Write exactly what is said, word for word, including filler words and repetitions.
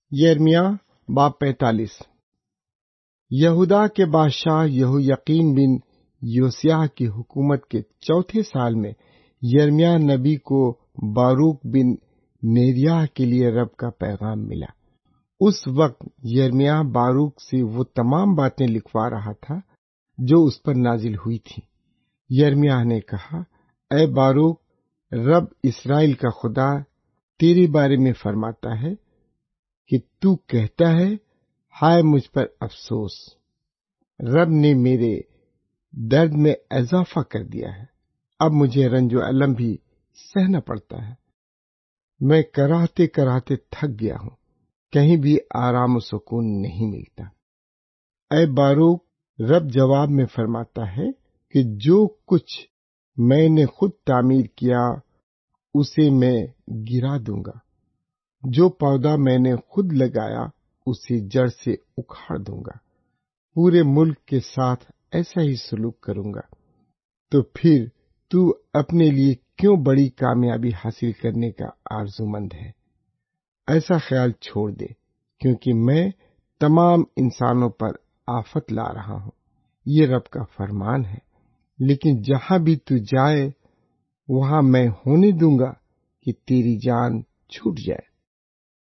یرمیہ باب پینتالیس۔ یہودا کے بادشاہ یہویقین بن یوسیاہ کی حکومت کے چوتھے سال میں یرمیہ نبی کو باروک بن نیریہ کے لیے رب کا پیغام ملا۔ اس وقت یرمیہ باروک سے وہ تمام باتیں لکھوا رہا تھا جو اس پر نازل ہوئی تھیں۔ یرمیہ نے کہا، اے باروک، رب اسرائیل کا خدا تیرے بارے میں فرماتا ہے کہ تو کہتا ہے، ہائے مجھ پر افسوس، رب نے میرے درد میں اضافہ کر دیا ہے، اب مجھے رنج و الم بھی سہنا پڑتا ہے، میں کراہتے کراہتے تھک گیا ہوں، کہیں بھی آرام و سکون نہیں ملتا۔ اے باروک، رب جواب میں فرماتا ہے کہ جو کچھ میں نے خود تعمیر کیا اسے میں گرا دوں گا، جو پودا میں نے خود لگایا اسے جڑ سے اکھاڑ دوں گا، پورے ملک کے ساتھ ایسا ہی سلوک کروں گا۔ تو پھر تو اپنے لیے کیوں بڑی کامیابی حاصل کرنے کا آرزومند ہے؟ ایسا خیال چھوڑ دے، کیونکہ میں تمام انسانوں پر آفت لا رہا ہوں، یہ رب کا فرمان ہے۔ لیکن جہاں بھی تو جائے وہاں میں ہونے دوں گا کہ تیری جان چھوٹ جائے۔